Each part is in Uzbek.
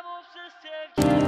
Cevapsız sevgi.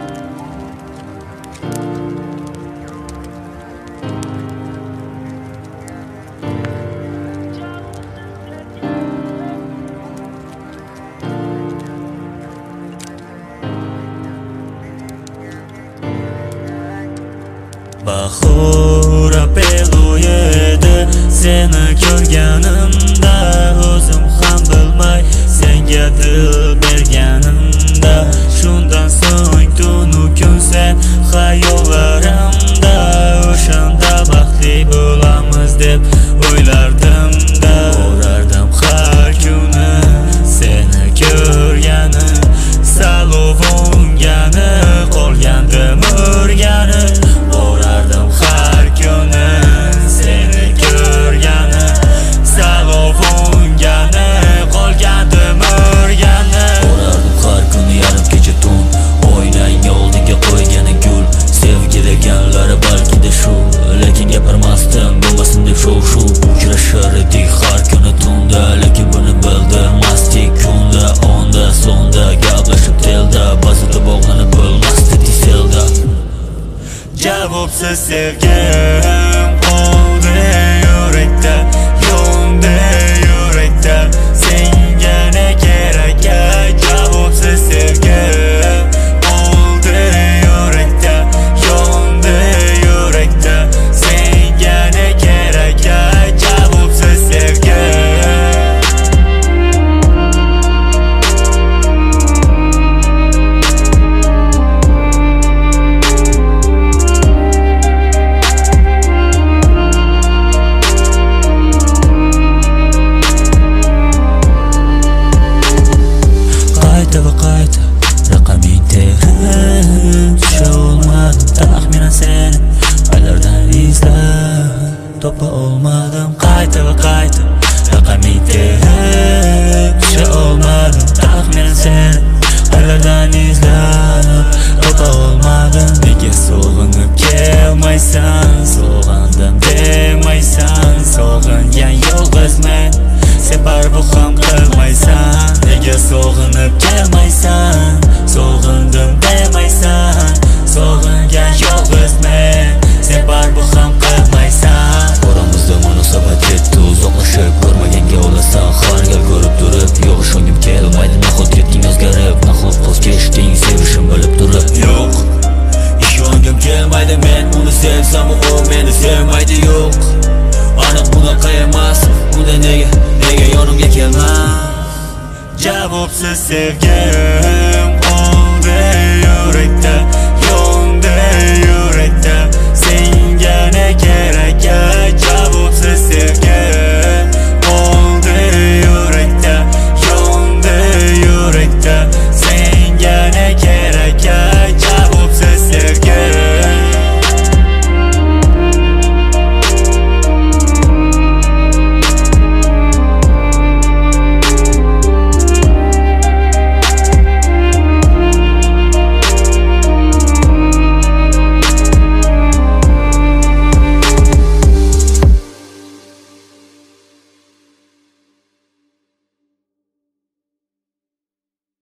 Bahor apelu edi seni ko'rganimda, o'zim ham bilmay senga dil berganimda. Shundan so'ng tunu kun sen xayollarimda, o'shanda baxtli bo'lamiz deb o'ylardim-da. Borardim har kuni seni ko'rgani, salov o'ngani, qolgandim o'rgani. Borardim har kuni seni ko'rgani, salov o'ngani, qolgandim o'rgani. Borardim har kuni yarim kecha tun, oynang oldiga qo'ygani gul. Sevgi deganlari balkida shu, lekin gapirmasdim bo'lmasin deb shuv-shuv. Uchrashar edik har kuni tunda, lekin buni bildirmasdik kunda. Onda sonda gaplashib telda, ba'zida bog'lanib bo'lmasdi diselda. Cevapsız sevgim qoldi yurakda, yondi yurakda. Senga ne kerak? Cevapsız sevgim qoldi yurakda, yondi yurakda. Senga ne kerak? Cevapsız sevgim. Qayta va qayta raqaming terib,